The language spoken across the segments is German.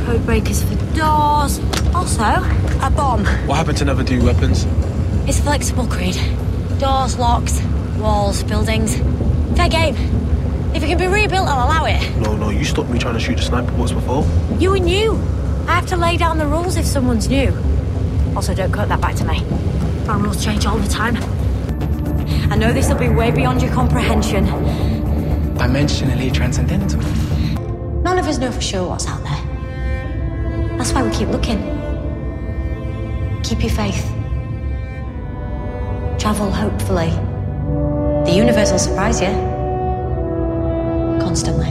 code breakers for doors. Also, a bomb. What happened to never do weapons? It's flexible, Creed. Doors, locks, walls, buildings. Fair game. If it can be rebuilt, I'll allow it. No, you stopped me trying to shoot the sniper bots before. You and you. I have to lay down the rules if someone's new. Also, don't quote that back to me. Our rules change all the time. I know this will be way beyond your comprehension. Dimensionally transcendental. None of us know for sure what's out there. That's why we keep looking. Keep your faith. Travel hopefully. The universe will surprise you. Constantly.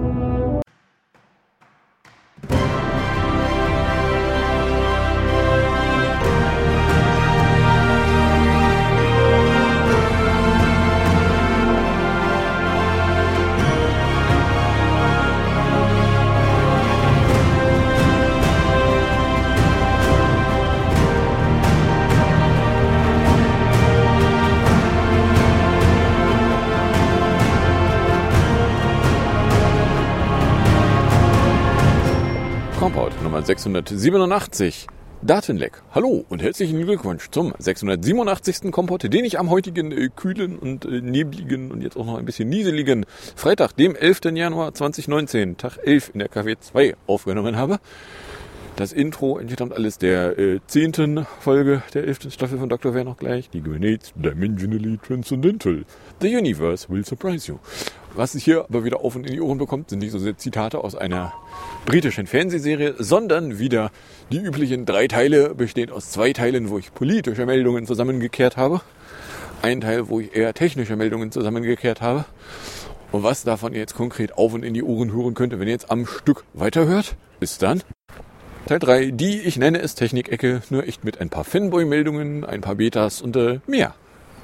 Kompott Nummer 687. Datenleck. Hallo und herzlichen Glückwunsch zum 687. Kompott, den ich am heutigen kühlen und nebligen und jetzt auch noch ein bisschen nieseligen Freitag, dem 11. Januar 2019, Tag 11 in der KW 2 aufgenommen habe. Das Intro entstammt alles der 10. Folge der 11. Staffel von Dr. Wer noch gleich. Die Grenades Dimensionally Transcendental. The Universe will surprise you. Was sich hier aber wieder auf und in die Ohren bekommt, sind nicht so sehr Zitate aus einer britischen Fernsehserie, sondern wieder die üblichen 3 Teile, bestehend aus 2 Teilen, wo ich politische Meldungen zusammengekehrt habe. Ein Teil, wo ich eher technische Meldungen zusammengekehrt habe. Und was davon ihr jetzt konkret auf und in die Ohren hören könnte, wenn ihr jetzt am Stück weiterhört, ist dann Teil 3, die ich nenne es Technik-Ecke, nur echt mit ein paar Fanboy-Meldungen, ein paar Betas und mehr.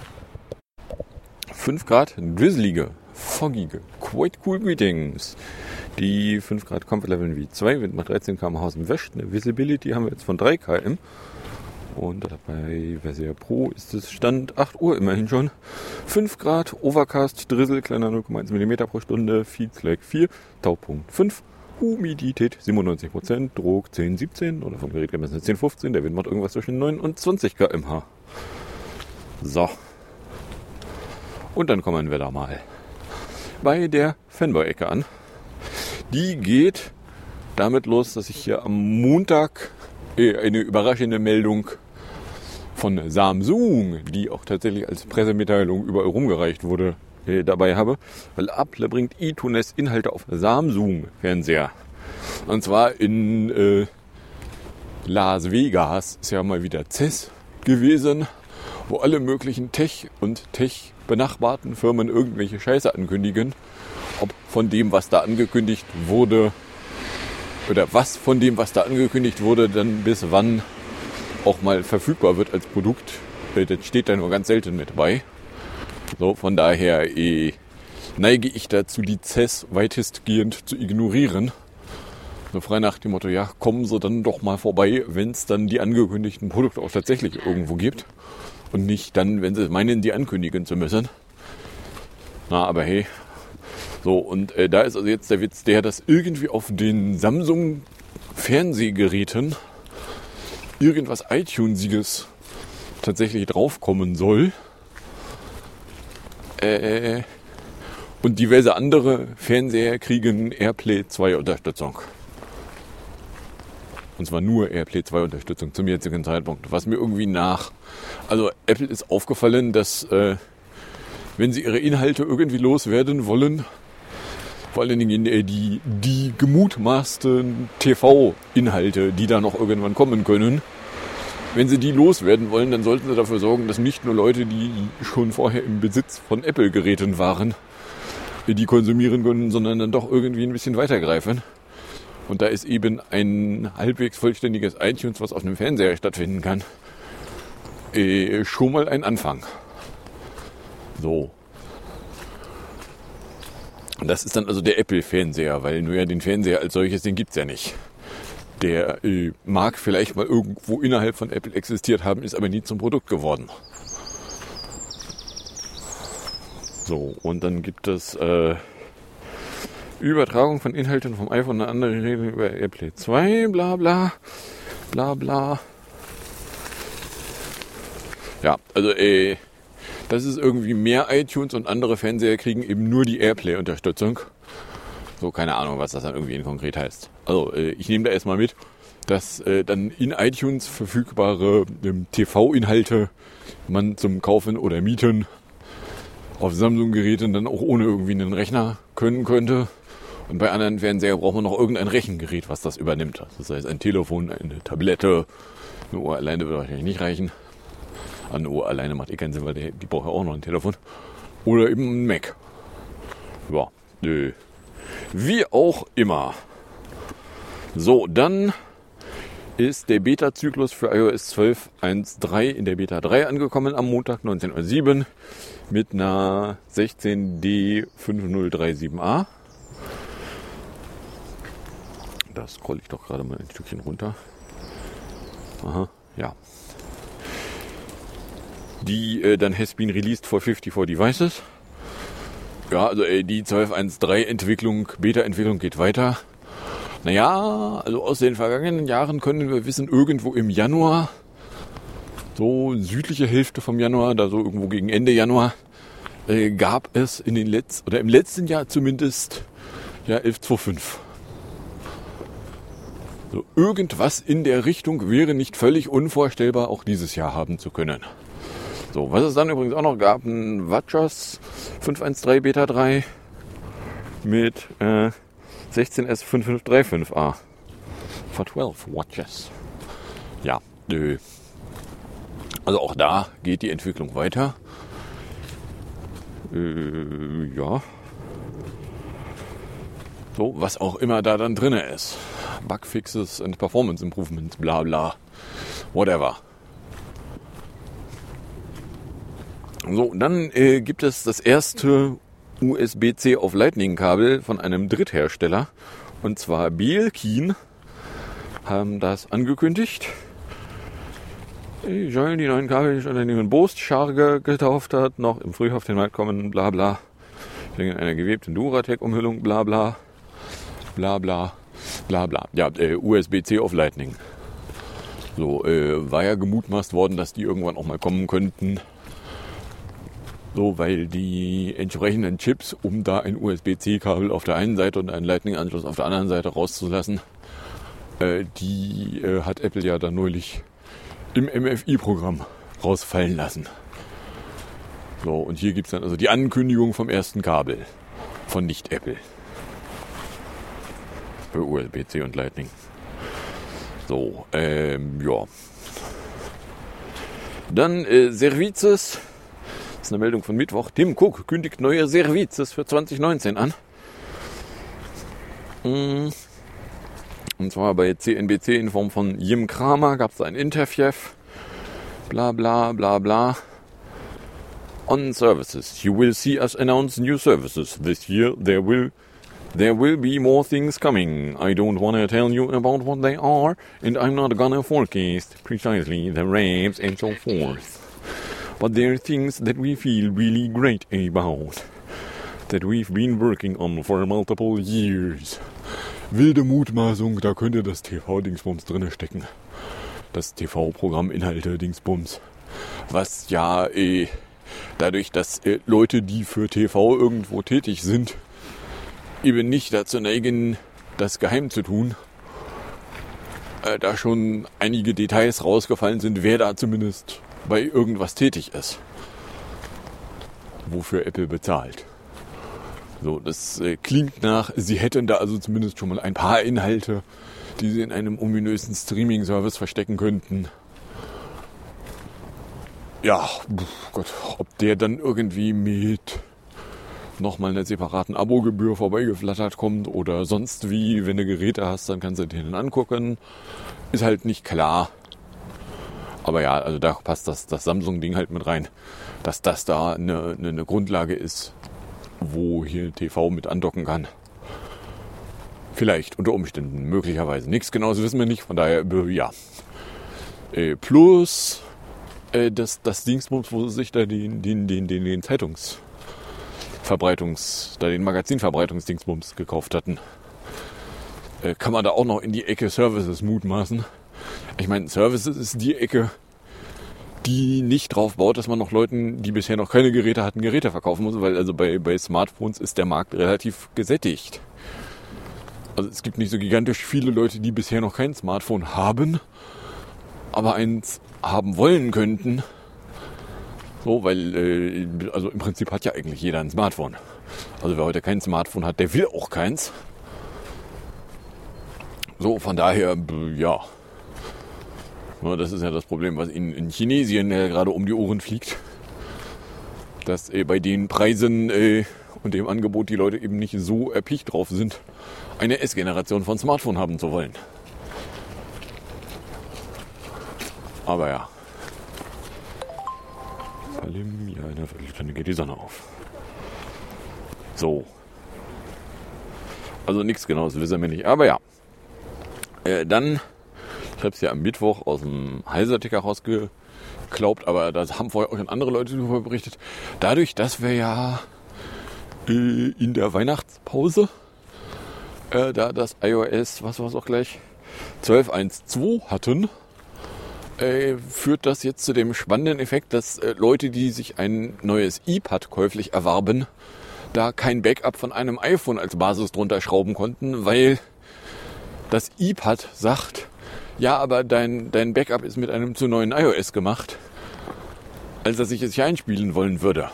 5 Grad drizzlige, foggige, quite cool greetings. Die 5 Grad Comfort Level wie 2, Wind macht 13 km/h aus dem West. Eine Visibility haben wir jetzt von 3 km. Und bei Versier Pro ist es Stand 8 Uhr immerhin schon. 5 Grad, Overcast, Drizzle, kleiner 0,1 mm pro Stunde, Feeds like 4, Taupunkt 5. Humidität 97%, Druck 10,17 oder vom Gerät gemessen 10,15. Der Wind macht irgendwas zwischen 9 und 20 km/h. So. Und dann kommen wir da mal bei der Fanboy-Ecke an. Die geht damit los, dass ich hier am Montag eine überraschende Meldung von Samsung, die auch tatsächlich als Pressemitteilung überall rumgereicht wurde, dabei habe, weil Apple bringt iTunes Inhalte auf Samsung-Fernseher. Und zwar in Las Vegas, ist ja mal wieder CES gewesen, wo alle möglichen Tech- und Tech-benachbarten Firmen irgendwelche Scheiße ankündigen. Ob von dem, was da angekündigt wurde, oder was von dem, was da angekündigt wurde, dann bis wann auch mal verfügbar wird als Produkt, das steht da nur ganz selten mit bei. So, von daher neige ich dazu, die CES weitestgehend zu ignorieren. So frei nach dem Motto, ja, kommen Sie dann doch mal vorbei, wenn es dann die angekündigten Produkte auch tatsächlich irgendwo gibt. Und nicht dann, wenn Sie meinen, die ankündigen zu müssen. Na, aber hey. So, und da ist also jetzt der Witz der, dass irgendwie auf den Samsung-Fernsehgeräten irgendwas iTunesiges tatsächlich draufkommen soll. Und diverse andere Fernseher kriegen AirPlay 2 Unterstützung. Und zwar nur AirPlay 2 Unterstützung zum jetzigen Zeitpunkt. Was mir irgendwie also Apple ist aufgefallen, dass wenn sie ihre Inhalte irgendwie loswerden wollen, vor allen Dingen die gemutmaßten TV-Inhalte, die da noch irgendwann kommen können, wenn sie die loswerden wollen, dann sollten sie dafür sorgen, dass nicht nur Leute, die schon vorher im Besitz von Apple-Geräten waren, die konsumieren können, sondern dann doch irgendwie ein bisschen weitergreifen. Und da ist eben ein halbwegs vollständiges iTunes, was auf einem Fernseher stattfinden kann, schon mal ein Anfang. So. Und das ist dann also der Apple-Fernseher, weil nur ja den Fernseher als solches, den gibt's ja nicht. Der mag vielleicht mal irgendwo innerhalb von Apple existiert haben, ist aber nie zum Produkt geworden. So, und dann gibt es Übertragung von Inhalten vom iPhone an andere Geräte über AirPlay 2, bla bla, bla bla. Ja, also das ist irgendwie mehr iTunes und andere Fernseher kriegen eben nur die AirPlay-Unterstützung. So, keine Ahnung, was das dann irgendwie konkret heißt. Also, ich nehme da erstmal mit, dass dann in iTunes verfügbare TV-Inhalte man zum Kaufen oder Mieten auf Samsung-Geräten dann auch ohne irgendwie einen Rechner können könnte. Und bei anderen Fernseher braucht man noch irgendein Rechengerät, was das übernimmt. Das heißt ein Telefon, eine Tablette, eine Uhr alleine wird wahrscheinlich nicht reichen. Eine Uhr alleine macht keinen Sinn, weil die braucht ja auch noch ein Telefon. Oder eben ein Mac. Ja, wie auch immer. So, dann ist der Beta-Zyklus für iOS 12.1.3 in der Beta 3 angekommen am Montag 19.07 Uhr mit einer 16D5037A. Das scroll ich doch gerade mal ein Stückchen runter. Aha, ja. Die dann has been released for 54 devices. Ja, also die 12.1.3 Beta-Entwicklung geht weiter. Naja, also aus den vergangenen Jahren können wir wissen, irgendwo im Januar, so südliche Hälfte vom Januar, da so irgendwo gegen Ende Januar, gab es im letzten Jahr zumindest, ja, 11.2.5. So, irgendwas in der Richtung wäre nicht völlig unvorstellbar, auch dieses Jahr haben zu können. So, was es dann übrigens auch noch gab, ein Watchers 5.1.3 Beta 3 mit 16S5535A. For 12 Watches. Ja, also auch da geht die Entwicklung weiter. Ja. So, was auch immer da dann drin ist. Bugfixes and Performance Improvements, bla bla. Whatever. So, dann gibt es das erste USB-C auf Lightning-Kabel von einem Dritthersteller. Und zwar Belkin haben das angekündigt. Die sollen die neuen Kabel, die Unternehmen Boast-Charge getauft hat, noch im Frühjahr auf den Markt kommen, bla bla. Wegen einer gewebten Duratec-Umhüllung, bla bla. Bla bla. Bla bla. Ja, USB-C auf Lightning. So, war ja gemutmaßt worden, dass die irgendwann auch mal kommen könnten. So, weil die entsprechenden Chips, um da ein USB-C-Kabel auf der einen Seite und einen Lightning-Anschluss auf der anderen Seite rauszulassen, die hat Apple ja dann neulich im MFI-Programm rausfallen lassen. So, und hier gibt es dann also die Ankündigung vom ersten Kabel von Nicht-Apple. Für USB-C und Lightning. So, ja. Dann Services. Das ist eine Meldung von Mittwoch. Tim Cook kündigt neue Services für 2019 an. Und zwar bei CNBC in Form von Jim Cramer gab es ein Interview. Bla bla bla bla. On services. You will see us announce new services this year. There will be more things coming. I don't want to tell you about what they are, and I'm not gonna forecast precisely the rates and so forth. But there are things that we feel really great about, that we've been working on for multiple years. Wilde Mutmaßung, da könnte das TV-Dingsbums drinne stecken. Das TV-Programm-Inhalte-Dingsbums. Was ja dadurch, dass Leute, die für TV irgendwo tätig sind, eben nicht dazu neigen, das geheim zu tun, da schon einige Details rausgefallen sind, wer da zumindest bei irgendwas tätig ist, wofür Apple bezahlt. So, das klingt nach, sie hätten da also zumindest schon mal ein paar Inhalte, die sie in einem ominösen Streaming-Service verstecken könnten. Ja, Gott, ob der dann irgendwie mit nochmal einer separaten Abogebühr vorbeigeflattert kommt oder sonst wie, wenn du Geräte hast, dann kannst du den angucken, ist halt nicht klar. Aber ja, also da passt das Samsung-Ding halt mit rein, dass das da eine Grundlage ist, wo hier TV mit andocken kann. Vielleicht, unter Umständen, möglicherweise. Nichts Genaues wissen wir nicht, von daher, ja. Plus das Dingsbums, wo sie sich da den Zeitungsverlag den Magazinverbreitungsdingsbums gekauft hatten. Kann man da auch noch in die Ecke Services mutmaßen. Ich meine, Services ist die Ecke, die nicht drauf baut, dass man noch Leuten, die bisher noch keine Geräte hatten, Geräte verkaufen muss, weil also bei Smartphones ist der Markt relativ gesättigt. Also es gibt nicht so gigantisch viele Leute, die bisher noch kein Smartphone haben, aber eins haben wollen könnten. So, weil, also im Prinzip hat ja eigentlich jeder ein Smartphone. Also wer heute kein Smartphone hat, der will auch keins. So, von daher, ja. Das ist ja das Problem, was in Chinesien gerade um die Ohren fliegt. Dass bei den Preisen und dem Angebot die Leute eben nicht so erpicht drauf sind, eine S-Generation von Smartphone haben zu wollen. Aber ja. In einer Viertelstunde geht die Sonne auf. So. Also nichts Genaues wissen wir nicht. Aber ja. Dann, ich habe es ja am Mittwoch aus dem Heiser-Ticker rausgeklaubt, aber da haben vorher auch schon andere Leute darüber berichtet. Dadurch, dass wir ja in der Weihnachtspause da das iOS, was war es auch gleich, 12.1.2 hatten, führt das jetzt zu dem spannenden Effekt, dass Leute, die sich ein neues iPad käuflich erwarben, da kein Backup von einem iPhone als Basis drunter schrauben konnten, weil das iPad sagt, ja, aber dein Backup ist mit einem zu neuen iOS gemacht, als dass ich es hier einspielen wollen würde.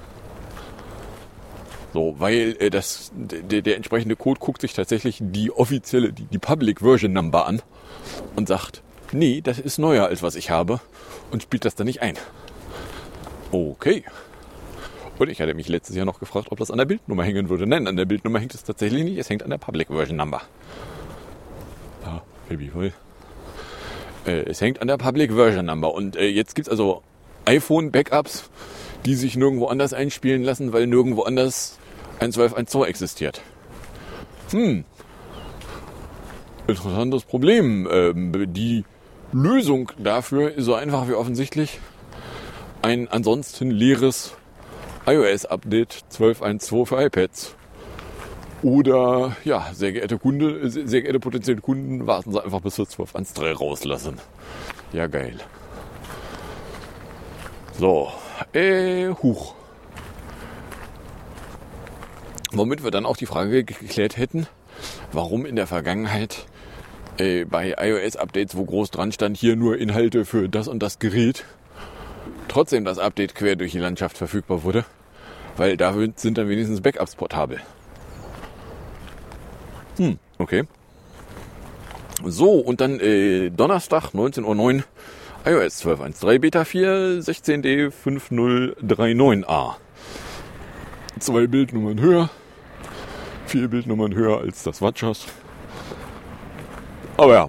So, weil der entsprechende Code guckt sich tatsächlich die offizielle, die Public Version Number an und sagt, nee, das ist neuer als was ich habe und spielt das dann nicht ein. Okay. Und ich hatte mich letztes Jahr noch gefragt, ob das an der Bildnummer hängen würde. Nein, an der Bildnummer hängt es tatsächlich nicht, es hängt an der Public Version Number. Ja, Baby voll. Es hängt an der Public Version Number und jetzt gibt es also iPhone-Backups, die sich nirgendwo anders einspielen lassen, weil nirgendwo anders ein 12.1.2 existiert. Interessantes Problem. Die Lösung dafür ist so einfach wie offensichtlich ein ansonsten leeres iOS-Update 12.1.2 für iPads. Oder, ja, sehr geehrte potenzielle Kunden, warten Sie einfach bis wir 12.1.3 rauslassen. Ja, geil. So, huch. Womit wir dann auch die Frage geklärt hätten, warum in der Vergangenheit bei iOS-Updates, wo groß dran stand, hier nur Inhalte für das und das Gerät, trotzdem das Update quer durch die Landschaft verfügbar wurde, weil da sind dann wenigstens Backups portabel. Okay. So, und dann Donnerstag, 19.09 Uhr, iOS 12.1.3 Beta 4, 16D5039A. 2 Bildnummern höher, 4 Bildnummern höher als das Watchers. Aber ja.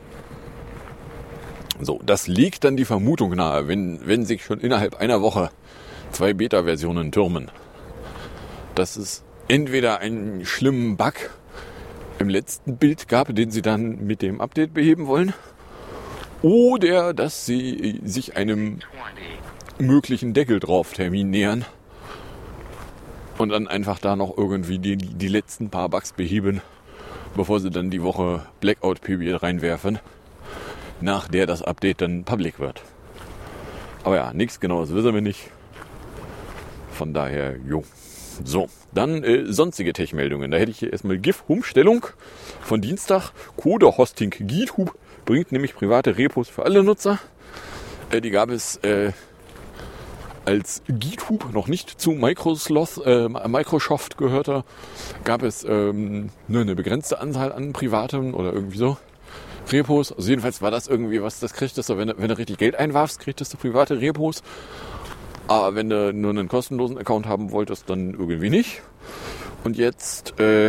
So, das legt dann die Vermutung nahe, wenn sich schon innerhalb einer Woche 2 Beta-Versionen türmen, dass es entweder einen schlimmen Bug im letzten Bild gab, den sie dann mit dem Update beheben wollen, oder dass sie sich einem möglichen Deckel drauf Termin nähern und dann einfach da noch irgendwie die letzten paar Bugs beheben, bevor sie dann die Woche Blackout-Period reinwerfen, nach der das Update dann public wird. Aber ja, nichts Genaues wissen wir nicht. Von daher, jo. So, dann sonstige Tech-Meldungen. Da hätte ich hier erstmal GIF-Umstellung von Dienstag. Code-Hosting GitHub bringt nämlich private Repos für alle Nutzer. Die gab es als GitHub noch nicht zu Microsoft gehörte, gab es eine begrenzte Anzahl an privaten oder irgendwie so Repos. Also jedenfalls war das irgendwie was, das kriegtest du, wenn du richtig Geld einwarfst, kriegtest du private Repos. Aber wenn du nur einen kostenlosen Account haben wolltest, dann irgendwie nicht. Und jetzt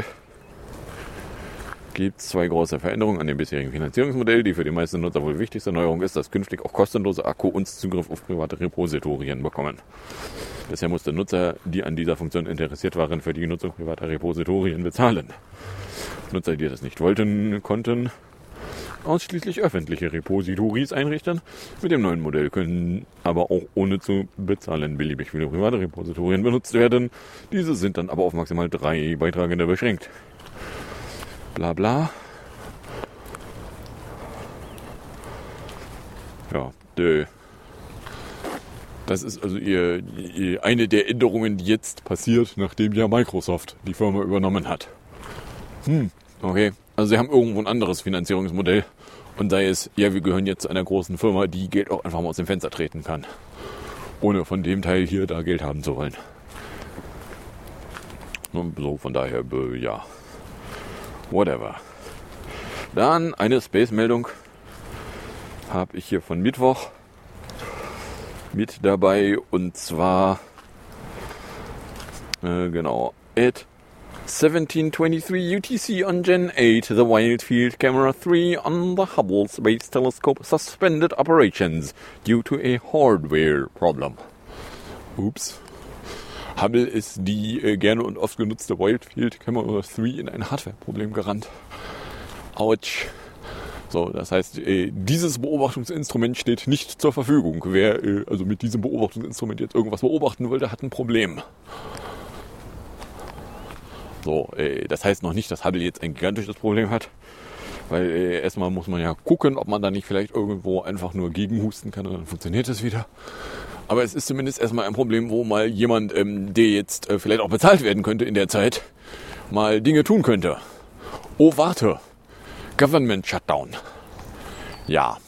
gibt es 2 große Veränderungen an dem bisherigen Finanzierungsmodell. Die für die meisten Nutzer wohl wichtigste Neuerung ist, dass künftig auch kostenlose Akku und Zugriff auf private Repositorien bekommen. Bisher mussten Nutzer, die an dieser Funktion interessiert waren, für die Nutzung privater Repositorien bezahlen. Nutzer, die das nicht wollten, konnten ausschließlich öffentliche Repositories einrichten. Mit dem neuen Modell können aber auch ohne zu bezahlen beliebig viele private Repositorien benutzt werden. Diese sind dann aber auf maximal 3 Beitragende beschränkt. Bla bla. Ja, das ist also eine der Änderungen, die jetzt passiert, nachdem ja Microsoft die Firma übernommen hat. Okay, also sie haben irgendwo ein anderes Finanzierungsmodell und sei es, ja, wir gehören jetzt zu einer großen Firma, die Geld auch einfach mal aus dem Fenster treten kann, ohne von dem Teil hier da Geld haben zu wollen. Und so, von daher, ja, whatever. Dann eine Space-Meldung habe ich hier von Mittwoch mit dabei, und zwar genau, at 1723 UTC on Gen 8, the Wide Field Camera 3 on the Hubble Space Telescope suspended operations due to a hardware problem. Ups. Hubble ist die gerne und oft genutzte Wide Field Camera 3 in ein Hardware-Problem gerannt. Autsch. So, das heißt, dieses Beobachtungsinstrument steht nicht zur Verfügung. Wer also mit diesem Beobachtungsinstrument jetzt irgendwas beobachten wollte, hat ein Problem. So, das heißt noch nicht, dass Hubble jetzt ein gigantisches Problem hat, weil erstmal muss man ja gucken, ob man da nicht vielleicht irgendwo einfach nur gegenhusten kann und dann funktioniert es wieder. Aber es ist zumindest erstmal ein Problem, wo mal jemand, der jetzt vielleicht auch bezahlt werden könnte in der Zeit, mal Dinge tun könnte. Oh, warte. Government Shutdown. Ja,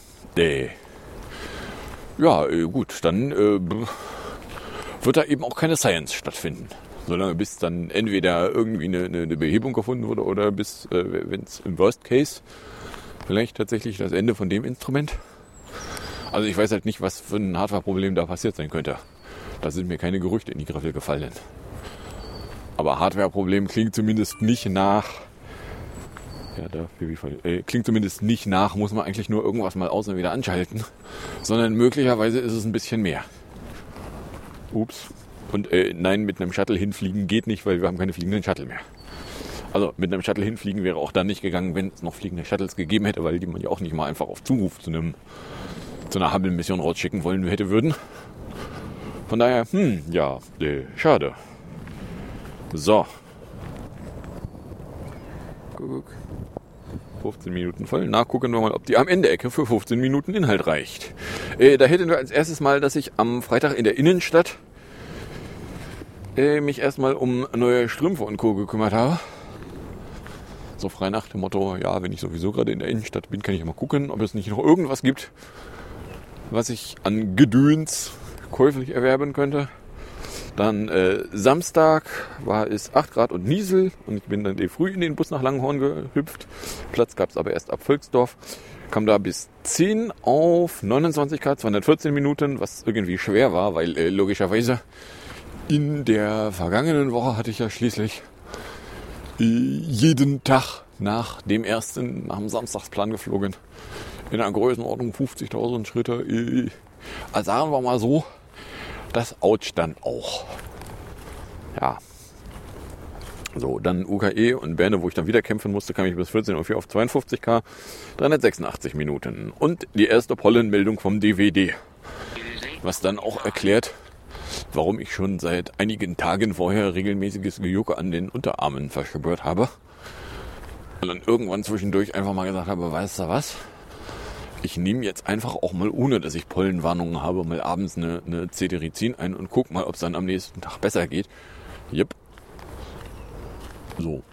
gut, dann wird da eben auch keine Science stattfinden. Solange bis dann entweder irgendwie eine Behebung gefunden wurde oder bis, wenn es im Worst Case, vielleicht tatsächlich das Ende von dem Instrument. Also ich weiß halt nicht, was für ein Hardware-Problem da passiert sein könnte. Da sind mir keine Gerüchte in die Griffel gefallen. Aber Hardware-Problem klingt zumindest nicht nach... klingt zumindest nicht nach, muss man eigentlich nur irgendwas mal aus und wieder anschalten, sondern möglicherweise ist es ein bisschen mehr. Ups. Und nein, mit einem Shuttle hinfliegen geht nicht, weil wir haben keine fliegenden Shuttle mehr. Also mit einem Shuttle hinfliegen wäre auch dann nicht gegangen, wenn es noch fliegende Shuttles gegeben hätte, weil die man ja auch nicht mal einfach auf Zuruf zu einer Hubble-Mission rausschicken wollen hätte würden. Von daher, schade. So. Guck. 15 Minuten voll. Nachgucken wir mal, ob die am Ende-Ecke für 15 Minuten Inhalt reicht. Da hätten wir als erstes mal, dass ich am Freitag in der Innenstadt mich erstmal um neue Strümpfe und Co. gekümmert habe. So frei nach dem Motto, ja, wenn ich sowieso gerade in der Innenstadt bin, kann ich ja mal gucken, ob es nicht noch irgendwas gibt, was ich an Gedöns käuflich erwerben könnte. Dann Samstag war es 8 Grad und Niesel und ich bin dann früh in den Bus nach Langenhorn gehüpft. Platz gab es aber erst ab Volksdorf. Kam da bis 10 auf 29 Grad, 214 Minuten, was irgendwie schwer war, weil logischerweise in der vergangenen Woche hatte ich ja schließlich jeden Tag nach dem Samstagsplan geflogen. In einer Größenordnung 50.000 Schritte. Also sagen wir mal so, das ouch dann auch. Ja. So, dann UKE und Berne, wo ich dann wieder kämpfen musste, kam ich bis 14.04 Uhr auf 52 K, 386 Minuten. Und die erste Pollenmeldung vom DVD. Was dann auch erklärt, warum ich schon seit einigen Tagen vorher regelmäßiges Gejucke an den Unterarmen verspürt habe. Und dann irgendwann zwischendurch einfach mal gesagt habe, weißt du was? Ich nehme jetzt einfach auch mal, ohne dass ich Pollenwarnungen habe, mal abends eine Cetirizin ein und guck mal, ob es dann am nächsten Tag besser geht. Yep. So.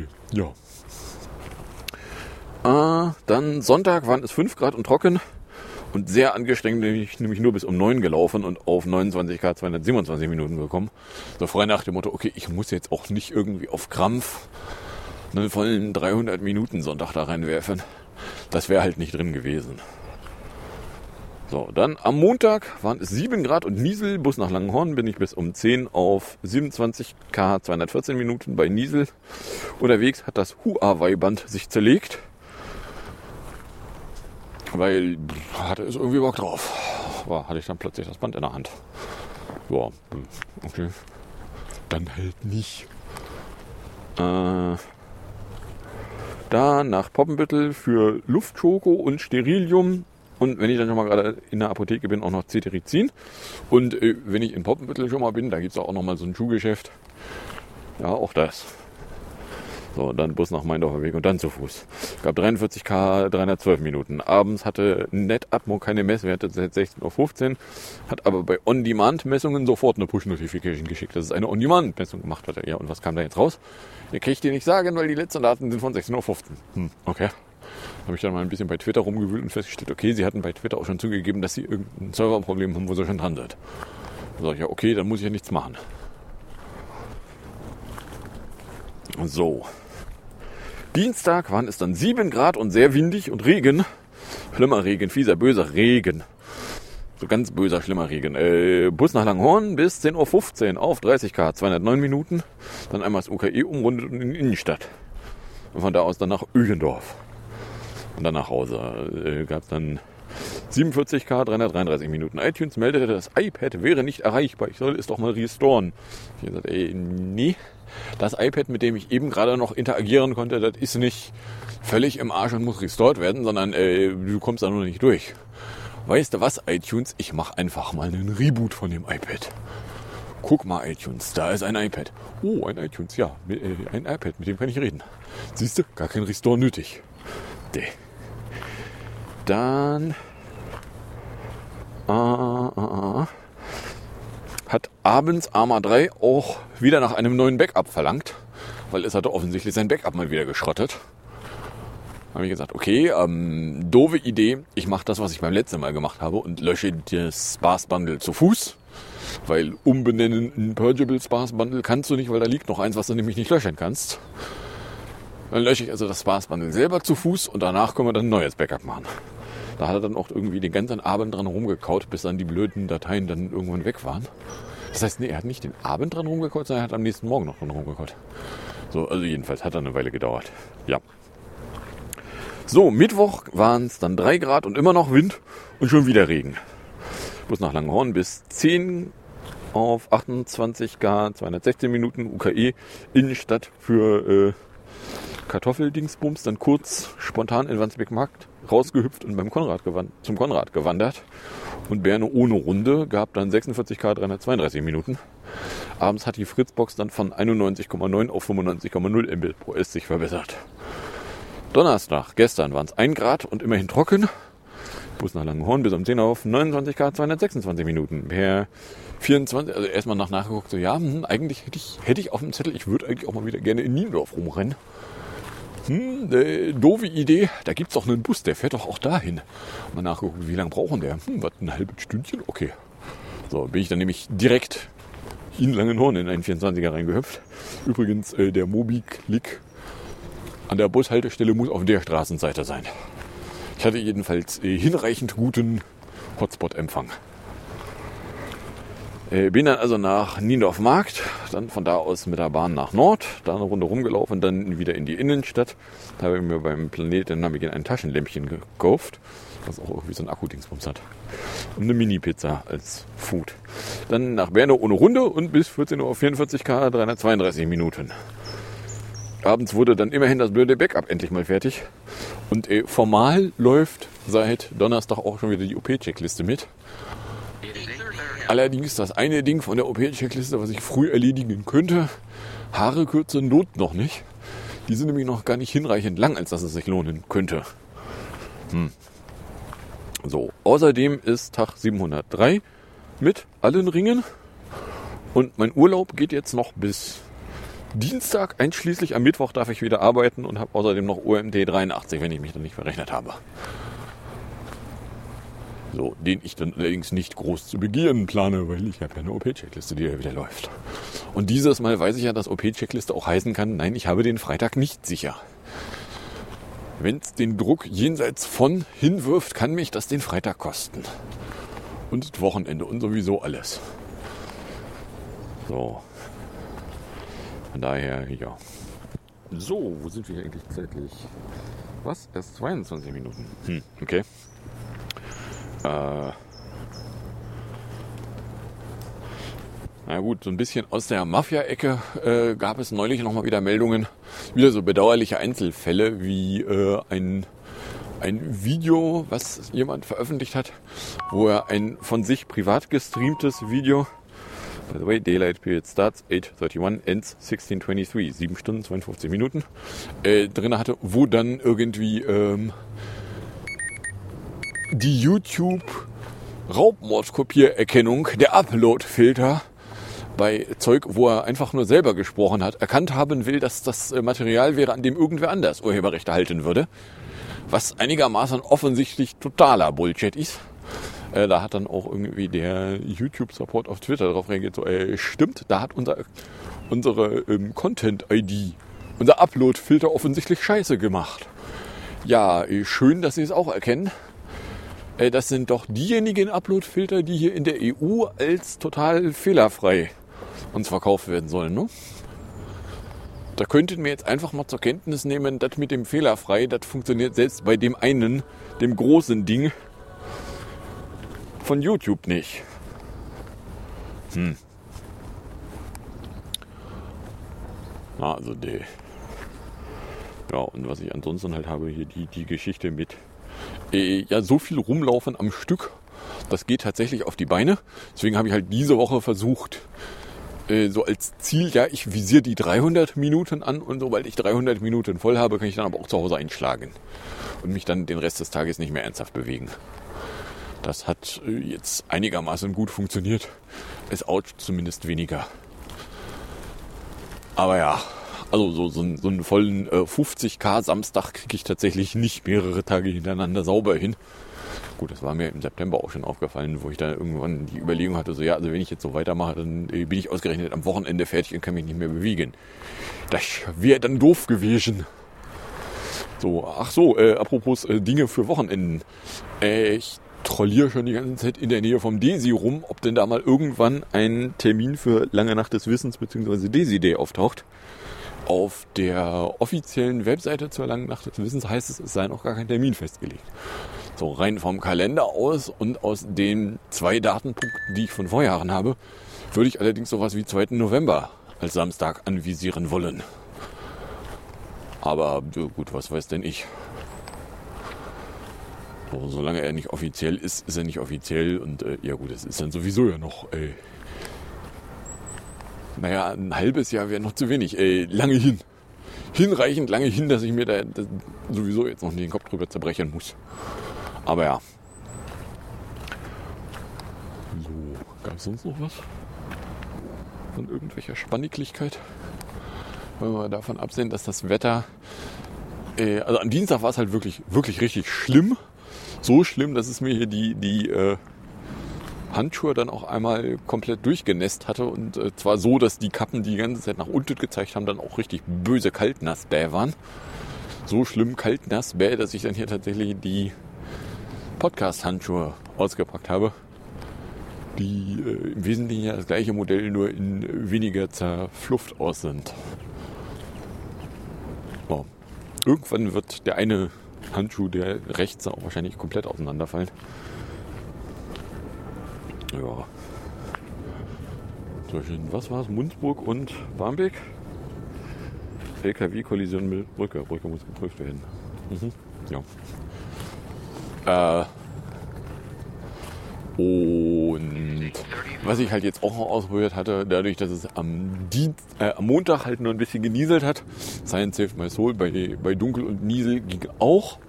Ja. Dann Sonntag waren es 5 Grad und trocken und sehr angestrengt, nämlich nur bis um 9 gelaufen und auf 29 Grad 227 Minuten gekommen. So frei nach dem Motto, okay, ich muss jetzt auch nicht irgendwie auf Krampf einen vollen 300 Minuten Sonntag da reinwerfen. Das wäre halt nicht drin gewesen. So, dann am Montag waren es 7 Grad und Niesel. Bus nach Langenhorn bin ich bis um 10 auf 27 K 214 Minuten bei Niesel. Unterwegs hat das Huawei-Band sich zerlegt. Weil hatte es irgendwie Bock drauf. Hatte ich dann plötzlich das Band in der Hand. Ja, okay. Dann halt nicht. Dann nach Poppenbüttel für Luftschoko und Sterilium. Und wenn ich dann schon mal gerade in der Apotheke bin, auch noch Cetirizin. Und wenn ich in Poppenbüttel schon mal bin, da gibt es auch noch mal so ein Schuhgeschäft. Ja, auch das. So, dann Bus nach Meindorfer Weg und dann zu Fuß. Gab 43 km, 312 Minuten. Abends hatte NetAtmo keine Messwerte seit 16:15 Uhr, hat aber bei On-Demand-Messungen sofort eine Push-Notification geschickt, dass es eine On-Demand-Messung gemacht hatte. Ja, und was kam da jetzt raus? Ihr kriegt die nicht sagen, weil die letzten Daten sind von 16:15 Uhr. Okay. Habe ich dann mal ein bisschen bei Twitter rumgewühlt und festgestellt, okay, sie hatten bei Twitter auch schon zugegeben, dass sie irgendein Serverproblem haben, wo sie schon dran sind. Da sage ich, ja, okay, dann muss ich ja nichts machen. So. Dienstag waren es dann 7 Grad und sehr windig und Regen. Schlimmer Regen, fieser, böser Regen. So ganz böser, schlimmer Regen. Bus nach Langhorn bis 10:15 Uhr auf 30 km, 209 Minuten. Dann einmal das UKE umrundet und in die Innenstadt. Und von da aus dann nach Öhlendorf. Und dann nach Hause. Gab es dann 47 km, 333 Minuten. iTunes meldete, das iPad wäre nicht erreichbar. Ich soll es doch mal restoren. Ich habe gesagt, nee. Das iPad, mit dem ich eben gerade noch interagieren konnte, das ist nicht völlig im Arsch und muss restored werden, sondern du kommst da nur nicht durch. Weißt du was, iTunes? Ich mache einfach mal einen Reboot von dem iPad. Guck mal, iTunes, da ist ein iPad. Oh, ein iTunes, ja, ein iPad, mit dem kann ich reden. Siehst du, gar kein Restore nötig. Dann hat abends Arma 3 auch wieder nach einem neuen Backup verlangt, weil es hatte offensichtlich sein Backup mal wieder geschrottet. Da habe ich gesagt, okay, doofe Idee, ich mache das, was ich beim letzten Mal gemacht habe und lösche das Sparse Bundle zu Fuß, weil umbenennen in Purgeable Sparse Bundle kannst du nicht, weil da liegt noch eins, was du nämlich nicht löschen kannst. Dann lösche ich also das Sparse Bundle selber zu Fuß und danach können wir dann ein neues Backup machen. Da hat er dann auch irgendwie den ganzen Abend dran rumgekaut, bis dann die blöden Dateien dann irgendwann weg waren. Das heißt, nee, er hat nicht den Abend dran rumgekaut, sondern er hat am nächsten Morgen noch dran rumgekaut. So, also jedenfalls hat er eine Weile gedauert. Ja. So, Mittwoch waren es dann 3 Grad und immer noch Wind und schon wieder Regen. Bus nach Langhorn bis 10 auf 28 km, 216 Minuten UKE Innenstadt für Kartoffeldingsbums, dann kurz spontan in Wandsbek-Markt rausgehüpft und zum Konrad gewandert. Und Berne ohne Runde gab dann 46 km, 332 Minuten. Abends hat die Fritzbox dann von 91,9 auf 95,0 Mbit pro S sich verbessert. Donnerstag, gestern waren es 1 Grad und immerhin trocken. Bus nach Langenhorn bis um 10 auf 29 km, 226 Minuten. Per 24, also erstmal nachgeguckt, so ja, eigentlich hätte ich auf dem Zettel, ich würde eigentlich auch mal wieder gerne in Niendorf rumrennen. Doofe Idee, da gibt es doch einen Bus, der fährt doch auch dahin. Mal nachgeguckt, wie lange brauchen der? Was, ein halbes Stündchen? Okay. So, bin ich dann nämlich direkt in Langenhorn in einen 24er reingehüpft. Übrigens, der Mobi-Click an der Bushaltestelle muss auf der Straßenseite sein. Ich hatte jedenfalls hinreichend guten Hotspot-Empfang. Bin dann also nach Niendorf Markt, dann von da aus mit der Bahn nach Nord, da eine Runde rumgelaufen, dann wieder in die Innenstadt. Da habe ich mir beim Planet Navigieren ein Taschenlämpchen gekauft, was auch irgendwie so ein Akku-Dingsbums hat. Und eine Mini-Pizza als Food. Dann nach Berne ohne Runde und bis 14 Uhr auf 44 km, 332 Minuten. Abends wurde dann immerhin das blöde Backup endlich mal fertig. Und formal läuft seit Donnerstag auch schon wieder die OP-Checkliste mit. Allerdings das eine Ding von der OP-Checkliste, was ich früh erledigen könnte, Haare kürzen not noch nicht. Die sind nämlich noch gar nicht hinreichend lang, als dass es sich lohnen könnte. So, außerdem ist Tag 703 mit allen Ringen. Und mein Urlaub geht jetzt noch bis Dienstag, einschließlich am Mittwoch darf ich wieder arbeiten und habe außerdem noch OMT 83, wenn ich mich dann nicht verrechnet habe. So, den ich dann allerdings nicht groß zu begehen plane, weil ich habe ja eine OP-Checkliste, die ja wieder läuft. Und dieses Mal weiß ich ja, dass OP-Checkliste auch heißen kann, nein, ich habe den Freitag nicht sicher. Wenn es den Druck jenseits von hinwirft, kann mich das den Freitag kosten. Und das Wochenende und sowieso alles. So. Von daher, ja. So, wo sind wir hier eigentlich zeitlich? Was? Erst 22 Minuten. Okay. Na gut, so ein bisschen aus der Mafia-Ecke gab es neulich nochmal wieder Meldungen, wieder so bedauerliche Einzelfälle wie ein Video, was jemand veröffentlicht hat, wo er ein von sich privat gestreamtes Video, by the way, Daylight Period starts 8:31, ends 16:23, 7 Stunden, 52 Minuten, drin hatte, wo dann irgendwie die YouTube-Raubmordkopiererkennung, der Upload-Filter bei Zeug, wo er einfach nur selber gesprochen hat, erkannt haben will, dass das Material wäre, an dem irgendwer anders Urheberrechte halten würde. Was einigermaßen offensichtlich totaler Bullshit ist. Da hat dann auch irgendwie der YouTube-Support auf Twitter darauf reagiert, so, stimmt, da hat unsere Content-ID, unser Upload-Filter offensichtlich Scheiße gemacht. Ja, schön, dass Sie es auch erkennen. Das sind doch diejenigen Upload-Filter, die hier in der EU als total fehlerfrei uns verkauft werden sollen, ne? Da könnten wir jetzt einfach mal zur Kenntnis nehmen, das mit dem fehlerfrei, das funktioniert selbst bei dem einen, dem großen Ding von YouTube nicht. Na, also ja, und was ich ansonsten halt habe, hier die Geschichte mit so viel rumlaufen am Stück, das geht tatsächlich auf die Beine. Deswegen habe ich halt diese Woche versucht, so als Ziel, ja, ich visiere die 300 Minuten an und sobald ich 300 Minuten voll habe, kann ich dann aber auch zu Hause einschlagen und mich dann den Rest des Tages nicht mehr ernsthaft bewegen. Das hat jetzt einigermaßen gut funktioniert. Es oucht zumindest weniger. Aber ja, also so einen vollen 50k Samstag kriege ich tatsächlich nicht mehrere Tage hintereinander sauber hin. Gut, das war mir im September auch schon aufgefallen, wo ich da irgendwann die Überlegung hatte, so ja, also wenn ich jetzt so weitermache, dann bin ich ausgerechnet am Wochenende fertig und kann mich nicht mehr bewegen. Das wäre dann doof gewesen. So, apropos Dinge für Wochenenden. Ich trolliere schon die ganze Zeit in der Nähe vom Desi rum, ob denn da mal irgendwann ein Termin für Lange Nacht des Wissens bzw. Desi Day auftaucht. Auf der offiziellen Webseite zur Langen Nacht des Wissens heißt es sei noch gar kein Termin festgelegt. So rein vom Kalender aus und aus den 2 Datenpunkten, die ich von Vorjahren habe, würde ich allerdings sowas wie 2. November als Samstag anvisieren wollen. Aber gut, was weiß denn ich? So, solange er nicht offiziell ist, ist er nicht offiziell und ja gut, es ist dann sowieso ja noch naja, ein halbes Jahr wäre noch zu wenig. Lange hin. Hinreichend lange hin, dass ich mir da sowieso jetzt noch nicht den Kopf drüber zerbrechen muss. Aber ja. So, gab es sonst noch was? Von irgendwelcher Spanniglichkeit? Wollen wir davon absehen, dass das Wetter... also am Dienstag war es halt wirklich, wirklich richtig schlimm. So schlimm, dass es mir hier die Handschuhe dann auch einmal komplett durchgenässt hatte. Und zwar so, dass die Kappen, die ganze Zeit nach unten gezeigt haben, dann auch richtig böse kaltnassbäh waren. So schlimm kaltnassbäh, dass ich dann hier tatsächlich die Podcast-Handschuhe ausgepackt habe. Die im Wesentlichen ja das gleiche Modell, nur in weniger zerflufft aus sind. Oh. Irgendwann wird der eine Handschuh, der rechts, auch wahrscheinlich komplett auseinanderfallen. Ja. Was war es? Mundsburg und Barmbek? LKW-Kollision mit Brücke. Brücke muss geprüft werden. Ja. Und was ich halt jetzt auch noch ausprobiert hatte, dadurch, dass es am Montag halt nur ein bisschen genieselt hat, Science Saved My Soul, bei Dunkel und Niesel ging auch.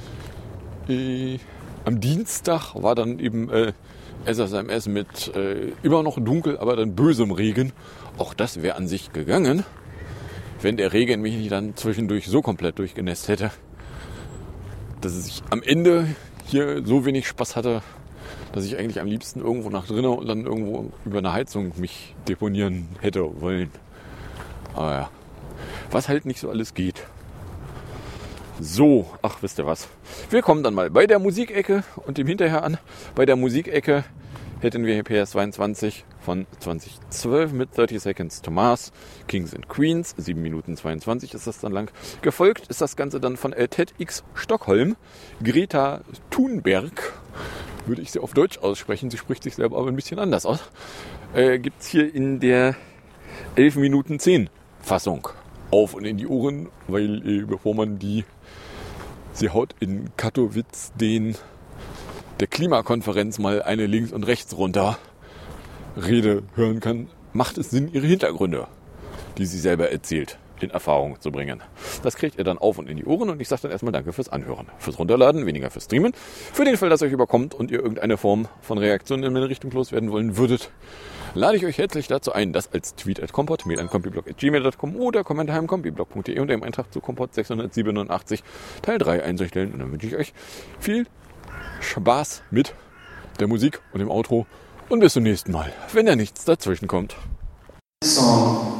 Am Dienstag war dann eben SSMS mit immer noch dunkel, aber dann bösem Regen. Auch das wäre an sich gegangen, wenn der Regen mich nicht dann zwischendurch so komplett durchgenässt hätte, dass ich am Ende hier so wenig Spaß hatte, dass ich eigentlich am liebsten irgendwo nach drinnen und dann irgendwo über eine Heizung mich deponieren hätte wollen. Aber ja, was halt nicht so alles geht. So, ach, wisst ihr was? Wir kommen dann mal bei der Musikecke und dem hinterher an. Bei der Musikecke hätten wir hier PS22 von 2012 mit 30 Seconds to Mars, Kings and Queens, 7 Minuten 22 ist das dann lang. Gefolgt ist das Ganze dann von TEDx Stockholm, Greta Thunberg würde ich sie auf Deutsch aussprechen. Sie spricht sich selber aber ein bisschen anders aus. Gibt es hier in der 11 Minuten 10 Fassung auf und in die Ohren, weil bevor man sie haut in Katowice der Klimakonferenz mal eine links und rechts runter Rede hören kann, macht es Sinn, ihre Hintergründe, die sie selber erzählt, in Erfahrung zu bringen. Das kriegt ihr dann auf und in die Ohren und ich sage dann erstmal danke fürs Anhören, fürs Runterladen, weniger fürs Streamen. Für den Fall, dass euch überkommt und ihr irgendeine Form von Reaktion in meine Richtung loswerden wollen würdet, lade ich euch herzlich dazu ein, das als Tweet @compot, Mail an compiblog@gmail.com oder Kommentar im compiblog.de unter dem Eintrag zu Kompott 687 Teil 3 einzustellen. Und dann wünsche ich euch viel Spaß mit der Musik und dem Outro und bis zum nächsten Mal, wenn da nichts dazwischen kommt. Song,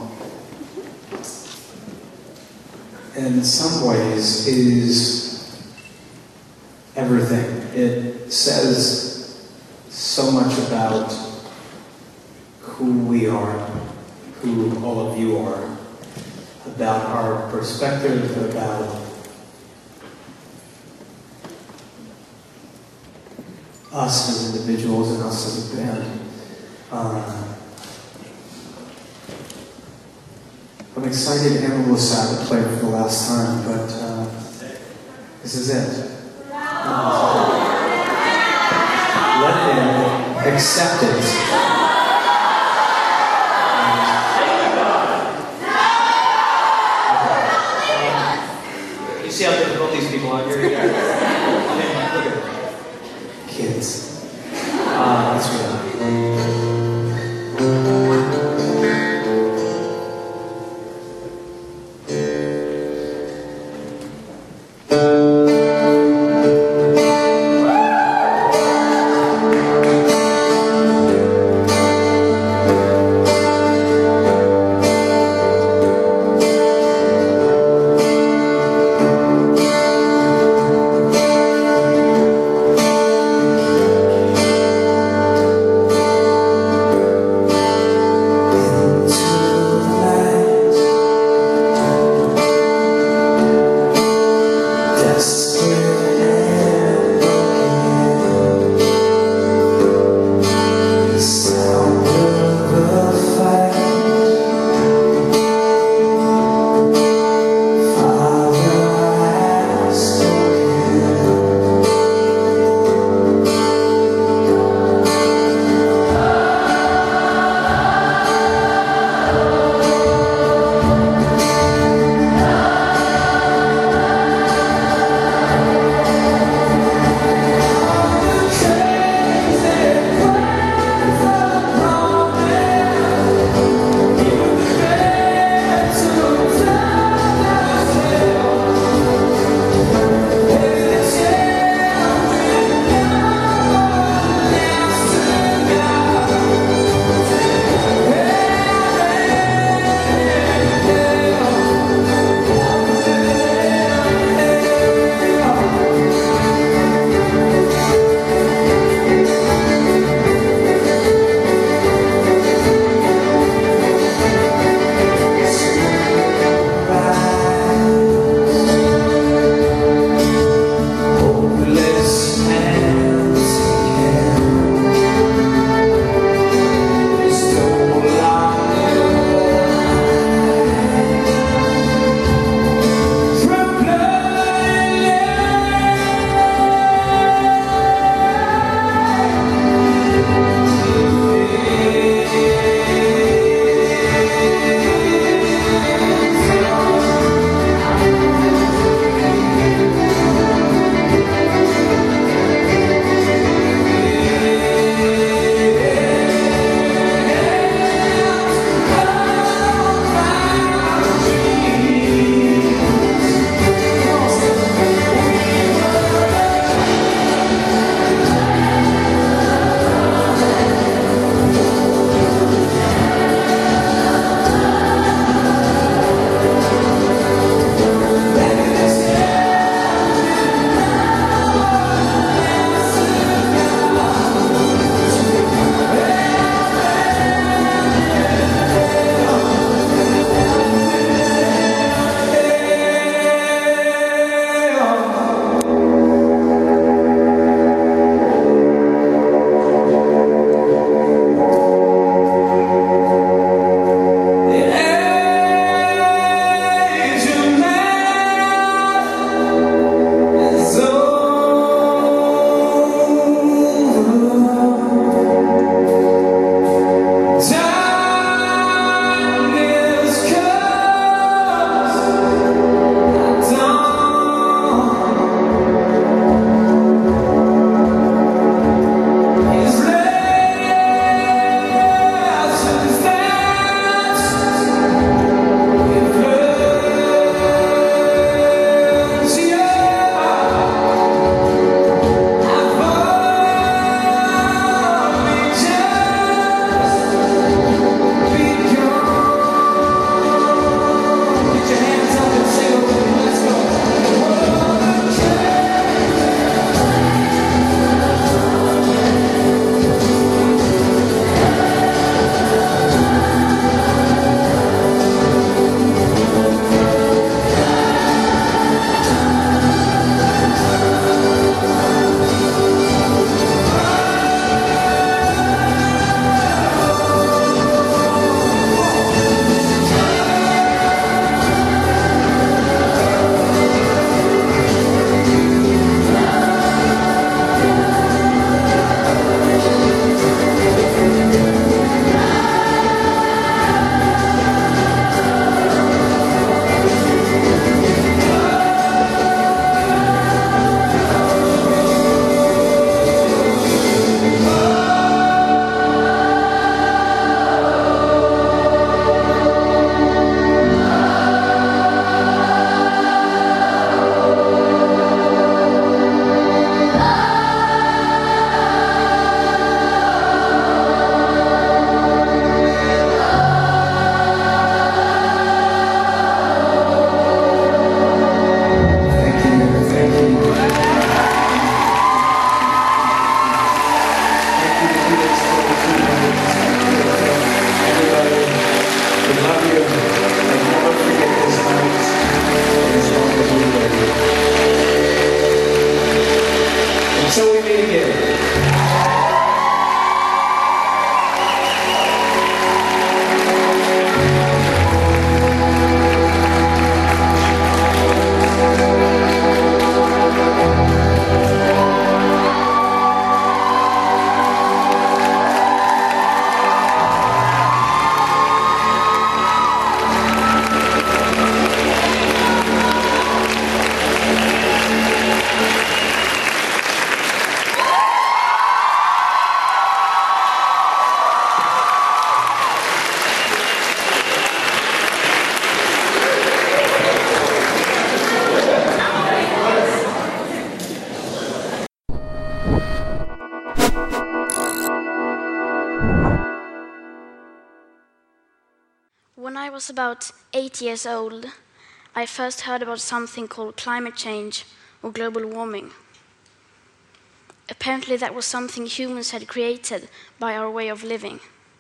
in some ways, is everything. It says so much about who we are, who all of you are, about our perspective, about us as individuals and us as a band. I'm excited Amarillo Sad to play for the last time, but this is it. Let them accept it. You see how difficult these people are here? Kids. That's right. Until we meet again. When I was about 8 years old, I first heard about something called climate change or global warming. Apparently that was something humans had created by our way of living.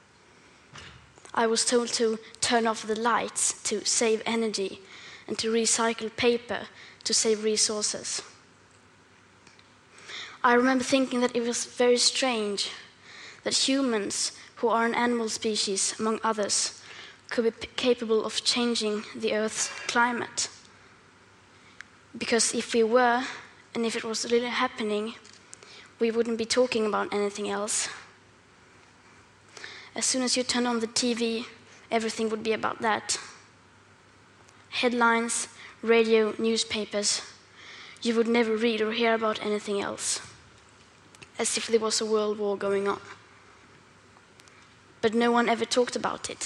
I was told to turn off the lights to save energy and to recycle paper to save resources. I remember thinking that it was very strange that humans, who are an animal species among others, could be capable of changing the Earth's climate. Because if we were, and if it was really happening, we wouldn't be talking about anything else. As soon as you turn on the TV, everything would be about that. Headlines, radio, newspapers. You would never read or hear about anything else, as if there was a world war going on. But no one ever talked about it.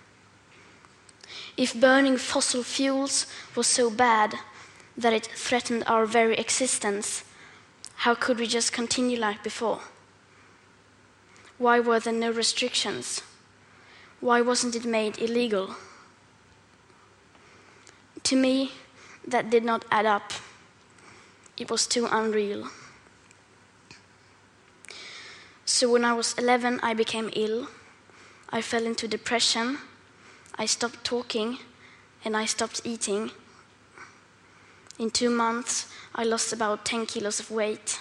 If burning fossil fuels was so bad that it threatened our very existence, how could we just continue like before? Why were there no restrictions? Why wasn't it made illegal? To me, that did not add up. It was too unreal. So when I was 11, I became ill. I fell into depression. I stopped talking, and I stopped eating. In 2 months, I lost about 10 kilos of weight.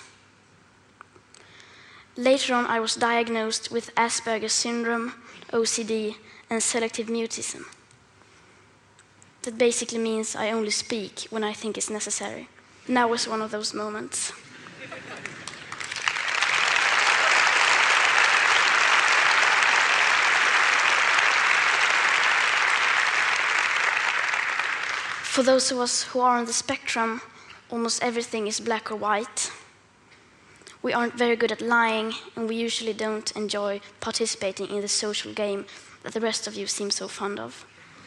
Later on, I was diagnosed with Asperger's syndrome, OCD, and selective mutism. That basically means I only speak when I think it's necessary. Now was one of those moments. For those of us who are on the spectrum, almost everything is black or white. We aren't very good at lying, and we usually don't enjoy participating in the social game that the rest of you seem so fond of.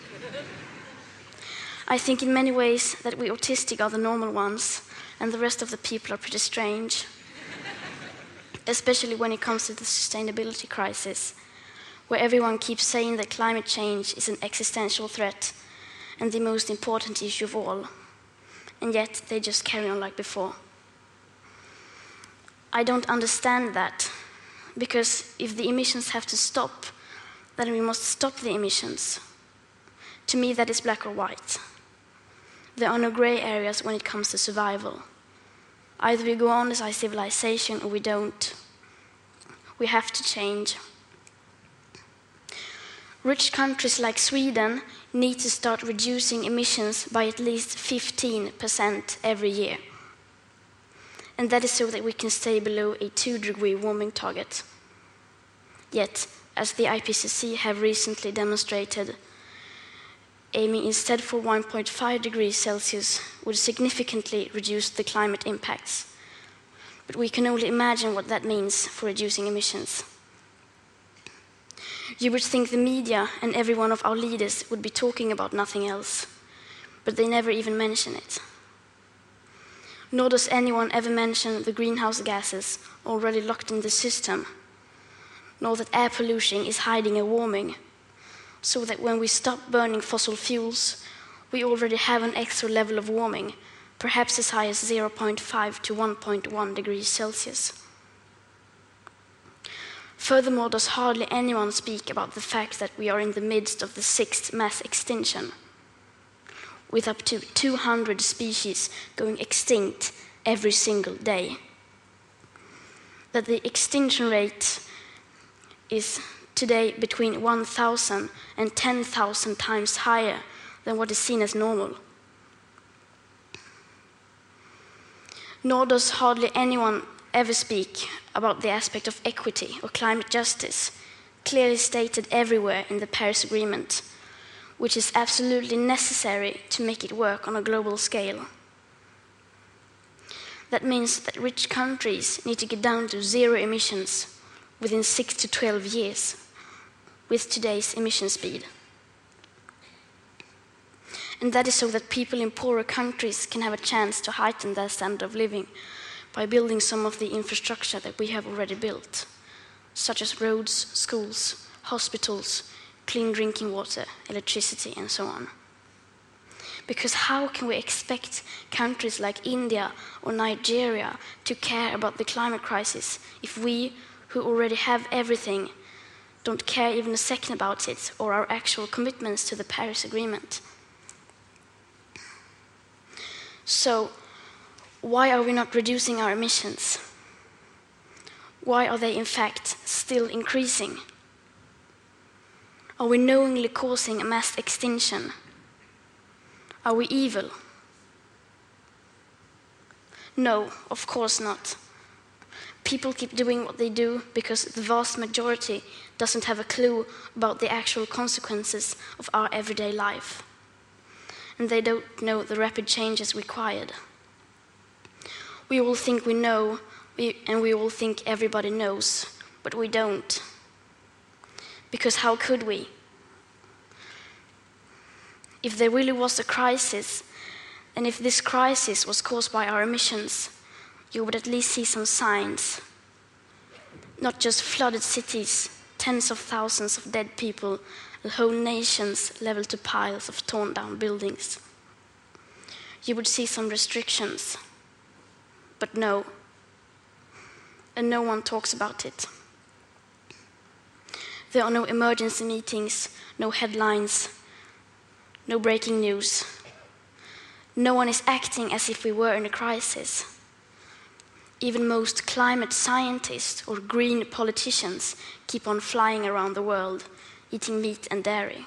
I think in many ways that we autistic are the normal ones, and the rest of the people are pretty strange. Especially when it comes to the sustainability crisis, where everyone keeps saying that climate change is an existential threat and the most important issue of all, and yet they just carry on like before. I don't understand that, because if the emissions have to stop, then we must stop the emissions. To me, that is black or white. There are no gray areas when it comes to survival. Either we go on as a civilization or we don't. We have to change. Rich countries like Sweden need to start reducing emissions by at least 15% every year. And that is so that we can stay below a 2-degree warming target. Yet, as the IPCC have recently demonstrated, aiming instead for 1.5 degrees Celsius would significantly reduce the climate impacts. But we can only imagine what that means for reducing emissions. You would think the media and every one of our leaders would be talking about nothing else, but they never even mention it. Nor does anyone ever mention the greenhouse gases already locked in the system, nor that air pollution is hiding a warming, so that when we stop burning fossil fuels, we already have an extra level of warming, perhaps as high as 0.5 to 1.1 degrees Celsius. Furthermore, does hardly anyone speak about the fact that we are in the midst of the 6th mass extinction, with up to 200 species going extinct every single day. that the extinction rate is today between 1,000 and 10,000 times higher than what is seen as normal. Nor does hardly anyone ever speak about the aspect of equity or climate justice, clearly stated everywhere in the Paris Agreement, which is absolutely necessary to make it work on a global scale. That means that rich countries need to get down to zero emissions within 6 to 12 years with today's emission speed. And that is so that people in poorer countries can have a chance to heighten their standard of living by building some of the infrastructure that we have already built, such as roads, schools, hospitals, clean drinking water, electricity, and so on. Because how can we expect countries like India or Nigeria to care about the climate crisis if we, who already have everything, don't care even a second about it or our actual commitments to the Paris Agreement? So, why are we not reducing our emissions? Why are they in fact still increasing? Are we knowingly causing a mass extinction? Are we evil? No, of course not. People keep doing what they do because the vast majority doesn't have a clue about the actual consequences of our everyday life. And they don't know the rapid changes required. We all think we know, and we all think everybody knows, but we don't. Because how could we? If there really was a crisis, and if this crisis was caused by our emissions, you would at least see some signs. Not just flooded cities, tens of thousands of dead people, and whole nations leveled to piles of torn down buildings. You would see some restrictions, but no. And no one talks about it. There are no emergency meetings, no headlines, no breaking news. No one is acting as if we were in a crisis. Even most climate scientists or green politicians keep on flying around the world, eating meat and dairy.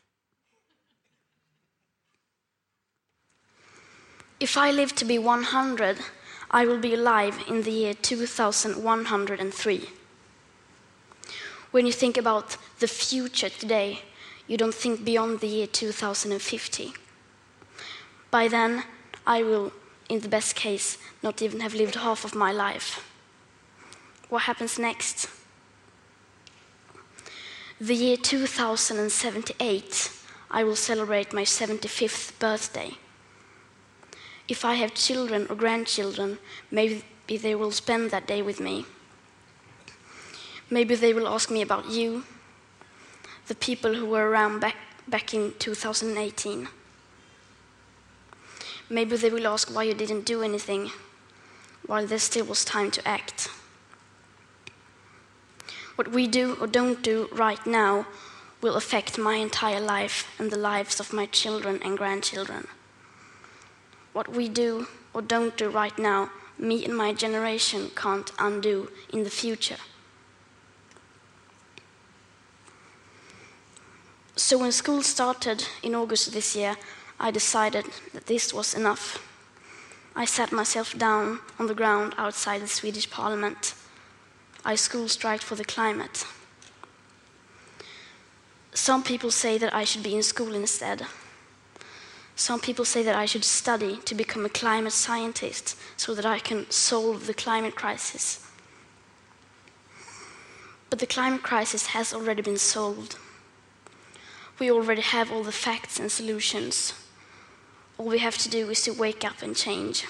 If I live to be 100, I will be alive in the year 2103. When you think about the future today, you don't think beyond the year 2050. By then, I will, in the best case, not even have lived half of my life. What happens next? The year 2078, I will celebrate my 75th birthday. If I have children or grandchildren, maybe they will spend that day with me. Maybe they will ask me about you, the people who were around back in 2018. Maybe they will ask why you didn't do anything while there still was time to act. What we do or don't do right now will affect my entire life and the lives of my children and grandchildren. What we do or don't do right now, me and my generation can't undo in the future. So when school started in August this year, I decided that this was enough. I sat myself down on the ground outside the Swedish Parliament. I school striked for the climate. Some people say that I should be in school instead. Some people say that I should study to become a climate scientist so that I can solve the climate crisis. But the climate crisis has already been solved. We already have all the facts and solutions. All we have to do is to wake up and change.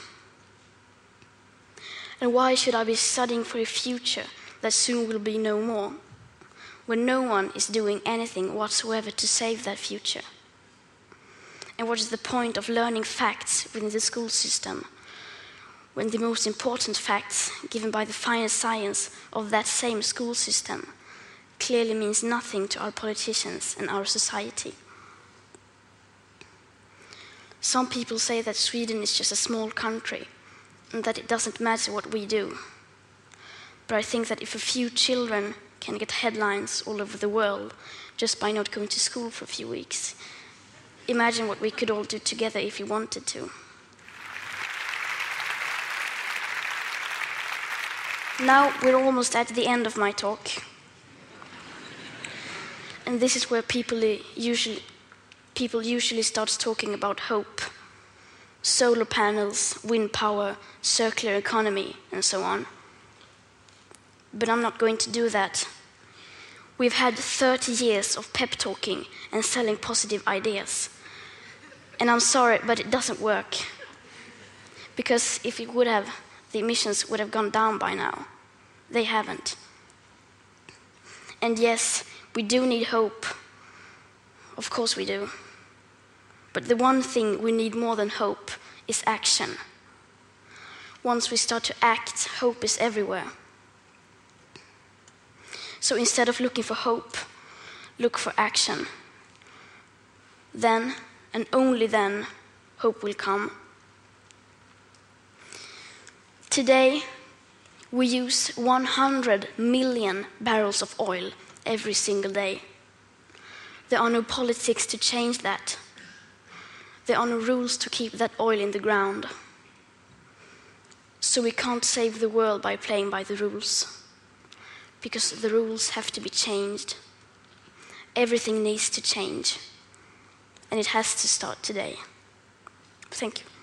And why should I be studying for a future that soon will be no more, when no one is doing anything whatsoever to save that future? And what is the point of learning facts within the school system, when the most important facts given by the fine science of that same school system clearly means nothing to our politicians and our society? Some people say that Sweden is just a small country and that it doesn't matter what we do. But I think that if a few children can get headlines all over the world just by not going to school for a few weeks, imagine what we could all do together if we wanted to. Now we're almost at the end of my talk. And this is where people usually start talking about hope. Solar panels, wind power, circular economy, and so on. But I'm not going to do that. We've had 30 years of pep talking and selling positive ideas. And I'm sorry, but it doesn't work. Because if it would have, the emissions would have gone down by now. They haven't. And yes, we do need hope. Of course we do. But the one thing we need more than hope is action. Once we start to act, hope is everywhere. So instead of looking for hope, look for action. Then, and only then, hope will come. Today, we use 100 million barrels of oil every single day. There are no politics to change that. There are no rules to keep that oil in the ground. So we can't save the world by playing by the rules, because the rules have to be changed. Everything needs to change, and it has to start today. Thank you.